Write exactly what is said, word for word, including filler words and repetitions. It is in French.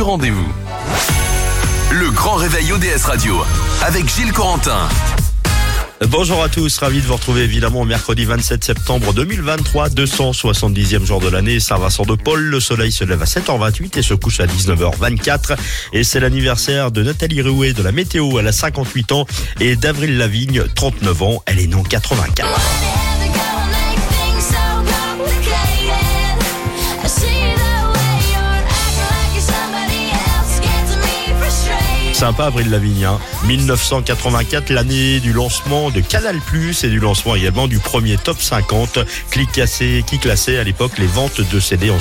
Rendez-vous. Le grand réveil O D S Radio avec Gilles Corentin. Bonjour à tous, ravi de vous retrouver évidemment mercredi vingt-sept septembre deux mille vingt-trois, deux cent soixante-dixième jour de l'année, Saint-Vincent de Paul. Le soleil se lève à sept heures vingt-huit et se couche à dix-neuf heures vingt-quatre. Et c'est l'anniversaire de Nathalie Rouet de la météo, elle a cinquante-huit ans, et d'Avril Lavigne, trente-neuf ans, elle est née en quatre-vingt-quatre. Sympa Avril Lavigne, hein. mille neuf cent quatre-vingt-quatre, l'année du lancement de Canal plus, et du lancement également du premier top cinquante, qui classait, qui classait à l'époque les ventes de C D en